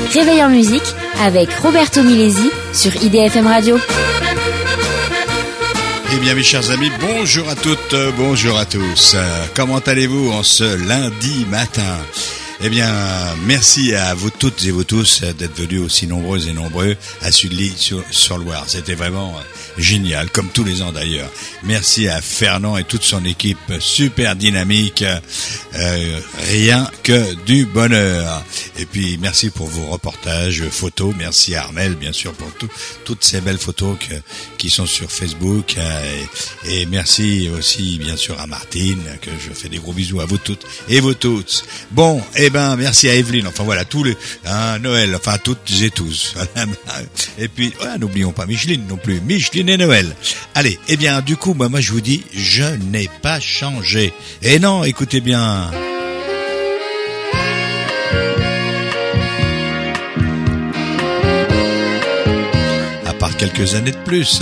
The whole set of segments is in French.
Réveil en musique avec Roberto Milesi sur IDFM Radio. Eh bien mes chers amis, bonjour à toutes, bonjour à tous. Comment allez-vous en ce lundi matin ? Eh bien, merci à vous toutes et vous tous d'être venus aussi nombreux et nombreux à Sudly-sur-Loire. C'était vraiment génial, comme tous les ans d'ailleurs. Merci à Fernand et toute son équipe super dynamique. Rien que du bonheur. Et puis, merci pour vos reportages, photos. Merci à Armel, bien sûr, pour toutes ces belles photos qui sont sur Facebook. Et merci aussi, bien sûr, à Martine, que je fais des gros bisous à vous toutes et vous toutes. Bon, eh ben, merci à Evelyne. Enfin, voilà, tous les, Noël, enfin, toutes et tous. Et puis, n'oublions pas Micheline non plus. Micheline et Noël. Allez, eh bien, du coup, moi, je vous dis, je n'ai pas changé. Et non, écoutez bien. À part quelques années de plus.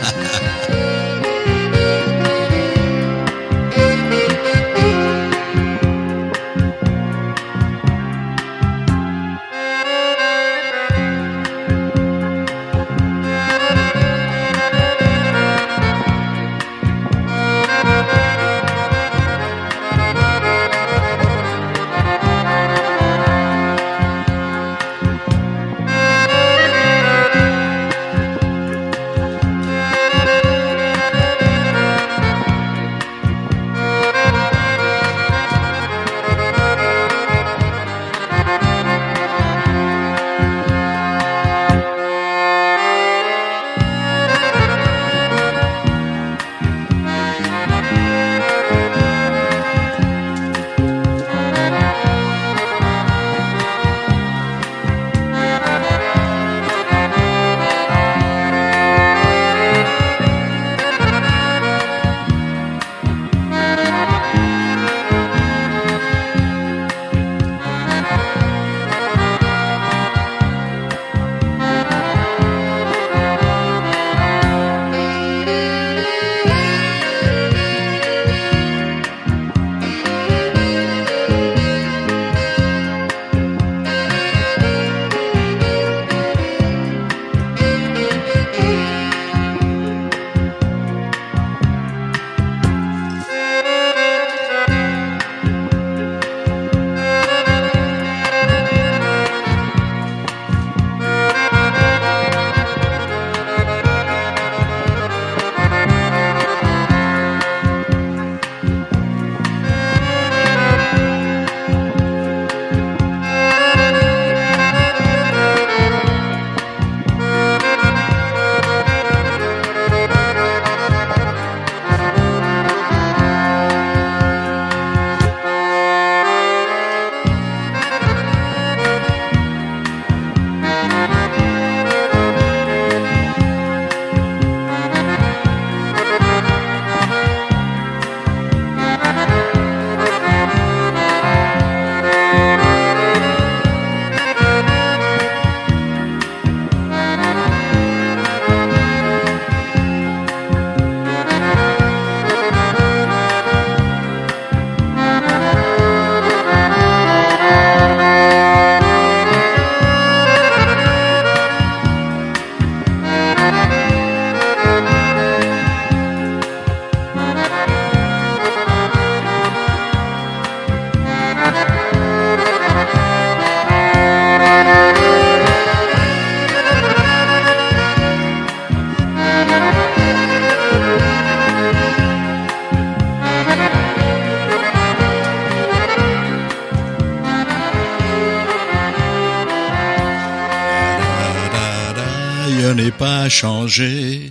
Changé.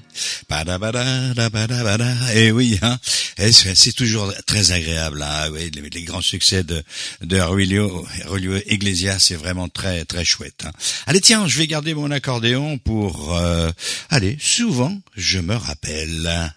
Et oui, hein. Et c'est toujours très agréable, hein. Oui, les grands succès de Julio Iglesias, c'est vraiment très très chouette, hein. Allez, tiens, je vais garder mon accordéon pour allez, souvent je me rappelle.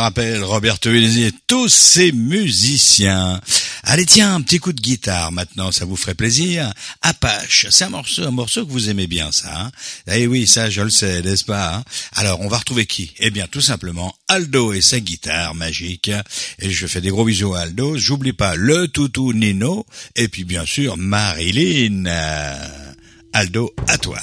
rappelle, Roberto Elisi et tous ses musiciens. Allez, tiens, un petit coup de guitare maintenant, ça vous ferait plaisir. Apache, c'est un morceau que vous aimez bien, ça. Hein, eh oui, ça, je le sais, n'est-ce pas, hein. Alors, on va retrouver qui? Eh bien, tout simplement, Aldo et sa guitare magique. Et je fais des gros bisous à Aldo. J'oublie pas le toutou Nino. Et puis, bien sûr, Marilyn. Aldo, à toi.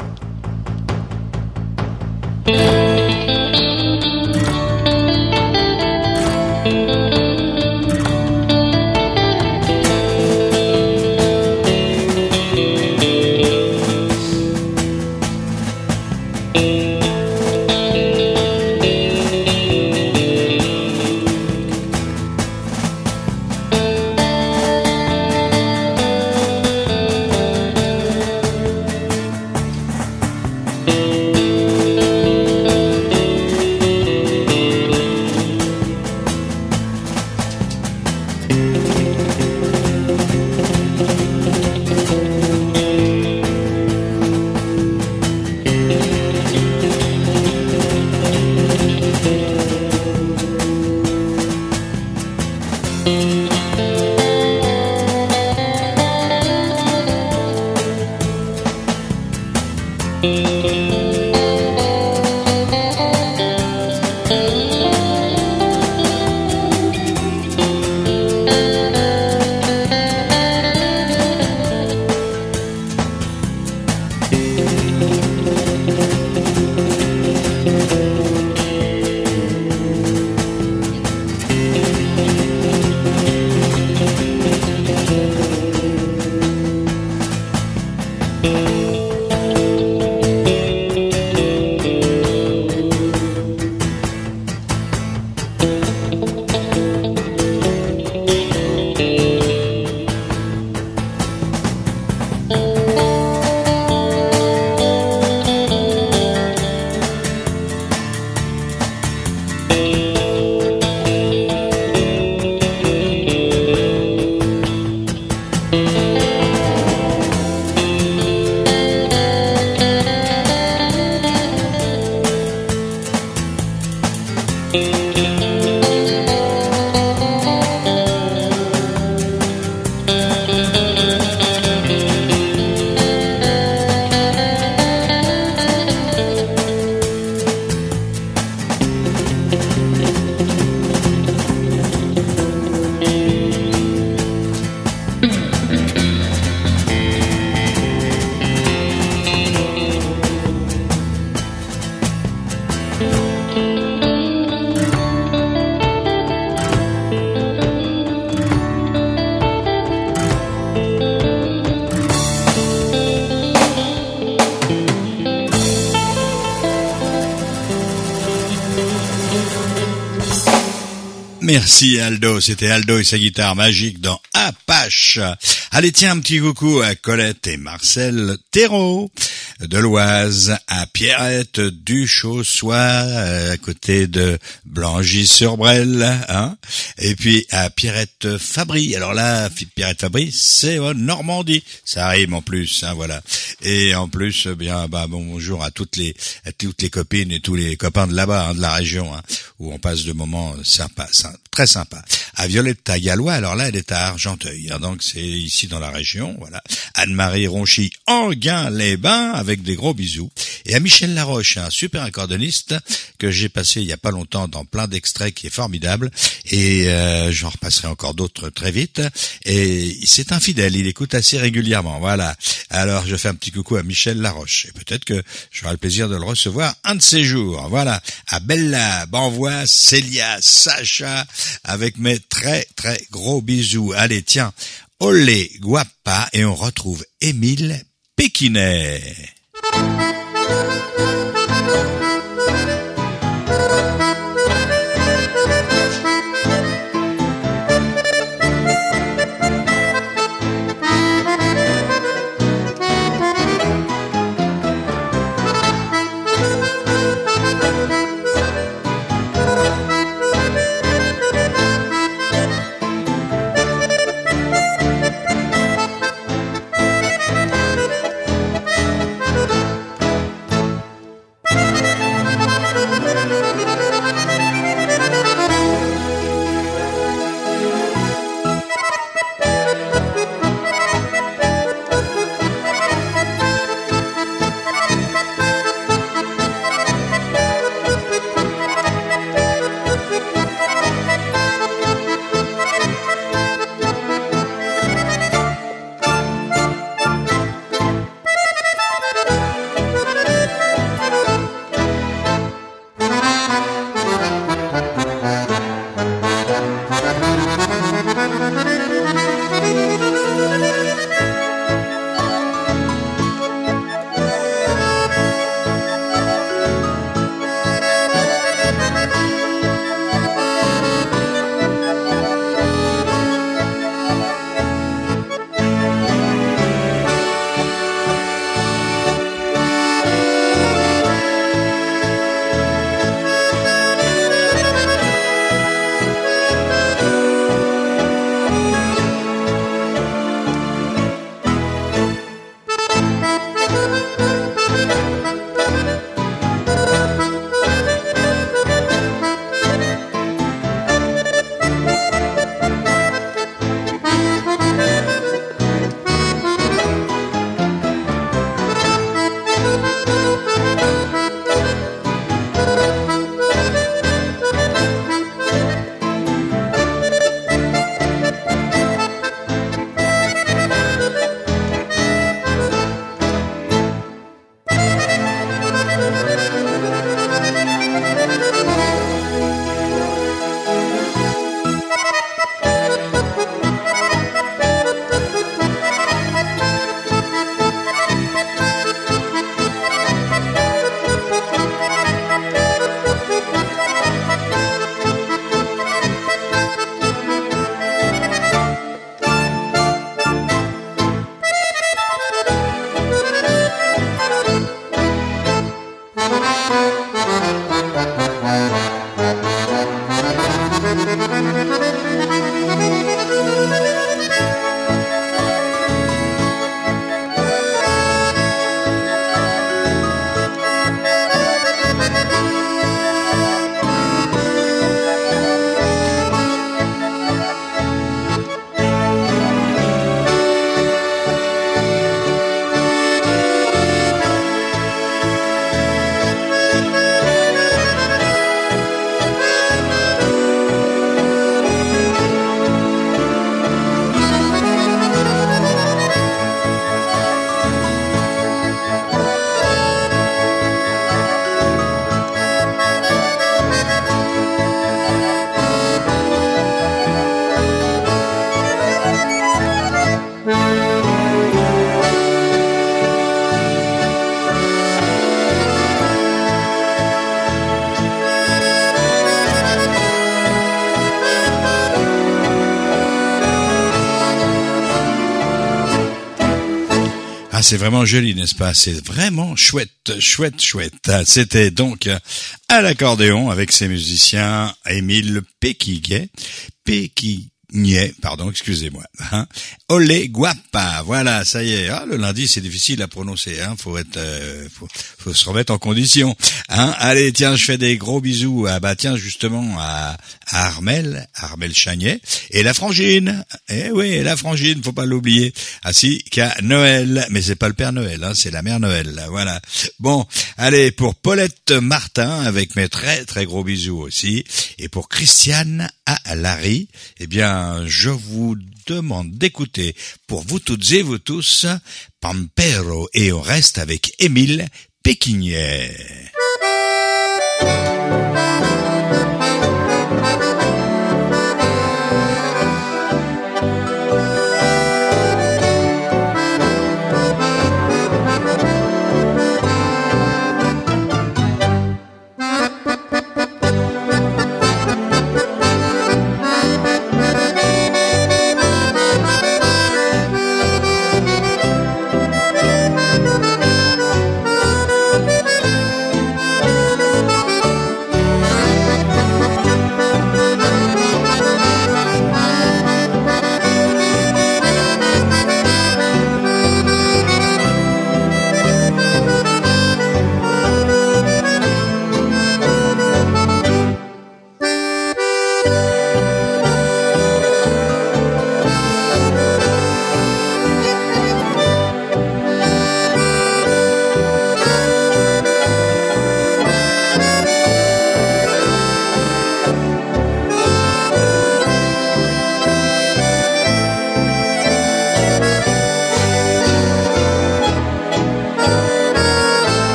Merci Aldo, c'était Aldo et sa guitare magique dans Apache. Allez, tiens, un petit coucou à Colette et Marcel Thérault de l'Oise, à Pierrette Duchossois, à côté de Blangy-sur-Brel, hein, et puis à Pierrette Fabry. Alors là, Pierrette Fabry, c'est en Normandie, ça rime en plus, hein, voilà. Et en plus, bien, bonjour à toutes les copines et tous les copains de là-bas, hein, de la région, hein, où on passe de moments sympas, très sympas. À Violetta Gallois, alors là, elle est à Argenteuil, hein, donc c'est ici dans la région, voilà. Anne-Marie Ronchy, Enghien-les-Bains, avec des gros bisous. Et à Michel Laroche, un super accordoniste que j'ai passé il y a pas longtemps dans plein d'extraits, qui est formidable. Et j'en repasserai encore d'autres très vite. Et c'est un fidèle, il écoute assez régulièrement, voilà. Alors je fais un petit coucou à Michel Laroche. Et peut-être que j'aurai le plaisir de le recevoir un de ces jours. Voilà. À Bella, Banvois, Célia, Sacha, avec mes très très gros bisous. Allez, tiens, olé guapa, et on retrouve Émile Pékinet. Ah, c'est vraiment joli, n'est-ce pas? C'est vraiment chouette, chouette, chouette. C'était donc à l'accordéon avec ses musiciens Émile Péquiguet, pardon, excusez-moi. Olé Guapa, voilà, ça y est. Ah, le lundi, c'est difficile à prononcer. Faut être, faut se remettre en condition. Allez, tiens, je fais des gros bisous. Tiens, justement à Armel Chagnet et la frangine. Eh oui, la frangine, faut pas l'oublier. Ah si, qu'à Noël, mais c'est pas le Père Noël, c'est la Mère Noël. Là, voilà. Bon, allez pour Paulette Martin avec mes très très gros bisous aussi, et pour Christiane à Larry, eh bien, je vous demande d'écouter pour vous toutes et vous tous Pampero, et on reste avec Émile Péquignet.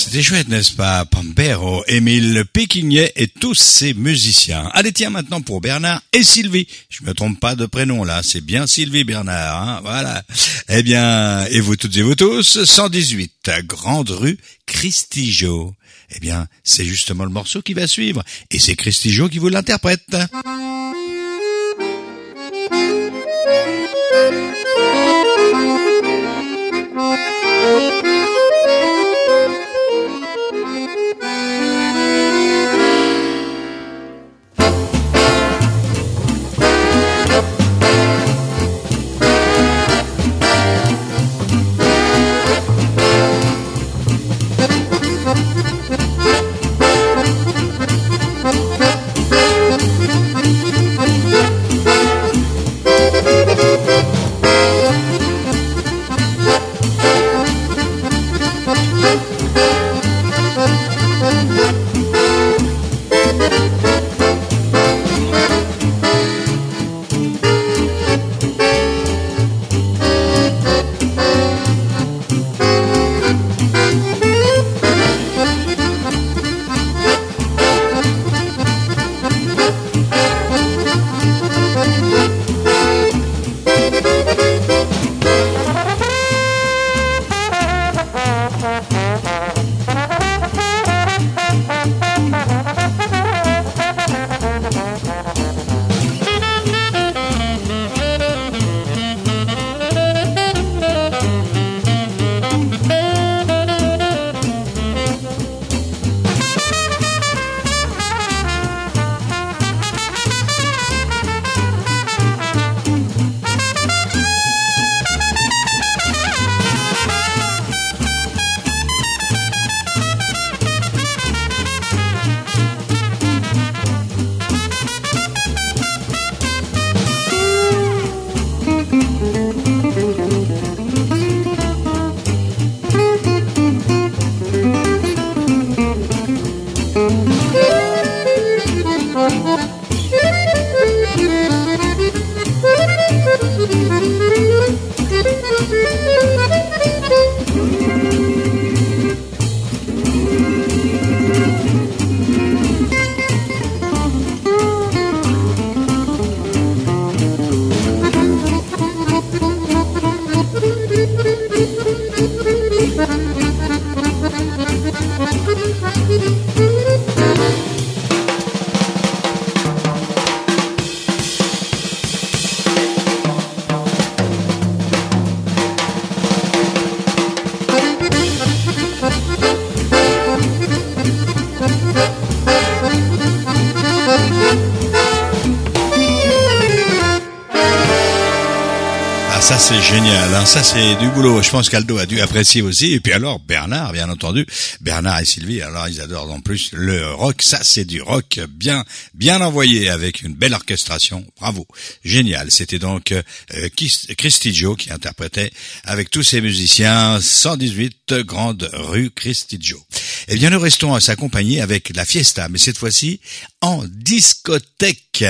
c'était chouette, n'est-ce pas? Pampero, Émile Péquignet et tous ses musiciens. Allez, tiens, maintenant pour Bernard et Sylvie. Je me trompe pas de prénom, là. C'est bien Sylvie Bernard, hein. Voilà. Eh bien, et vous toutes et vous tous, 118, Grande Rue, Christigeau. Eh bien, c'est justement le morceau qui va suivre. Et c'est Christigeau qui vous l'interprète. Ça c'est génial, hein. Ça c'est du boulot. Je pense qu'Aldo a dû apprécier aussi. Et puis alors Bernard, bien entendu, Bernard et Sylvie, alors ils adorent en plus le rock. Ça c'est du rock bien envoyé avec une belle orchestration. Bravo, génial. C'était donc Christigeau qui interprétait avec tous ses musiciens 118 Grande Rue Christigeau. Eh bien nous restons à s'accompagner avec la fiesta, mais cette fois-ci en discothèque.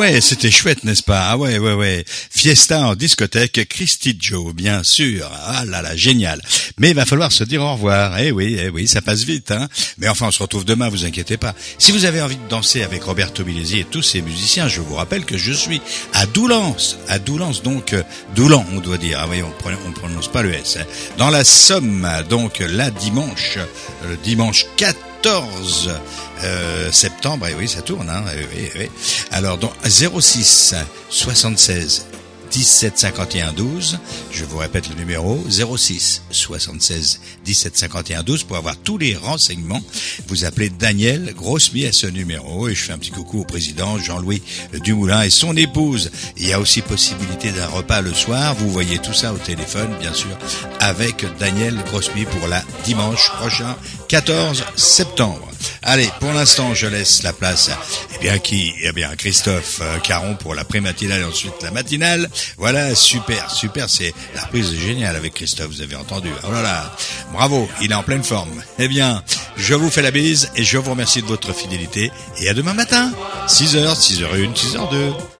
ouais, c'était chouette, n'est-ce pas? Ah ouais. Fiesta en discothèque, Christy Joe, bien sûr. Ah là là, génial. Mais il va falloir se dire au revoir. Eh oui, ça passe vite, hein. Mais enfin, on se retrouve demain, vous inquiétez pas. Si vous avez envie de danser avec Roberto Milesi et tous ses musiciens, je vous rappelle que je suis à Doullens, donc Doulan, on doit dire. Ah oui, on prononce pas le S. Hein. Dans la Somme, donc là le dimanche 14 septembre, et oui, ça tourne, hein. Oui. Alors donc 06 76 17 51 12, je vous répète le numéro 06 76 17 51 12 pour avoir tous les renseignements. Vous appelez Daniel Grossmy à ce numéro et je fais un petit coucou au président Jean-Louis Dumoulin et son épouse. Il y a aussi possibilité d'un repas le soir. Vous voyez tout ça au téléphone, bien sûr, avec Daniel Grossmy pour la dimanche prochain 14 septembre. Allez, pour l'instant, je laisse la place à Christophe Caron pour la pré-matinale et ensuite la matinale. Voilà, super, c'est la reprise est géniale avec Christophe, vous avez entendu. Oh là là, bravo, il est en pleine forme. Eh bien, je vous fais la bise et je vous remercie de votre fidélité et à demain matin, 6h, 6h01, 6h02.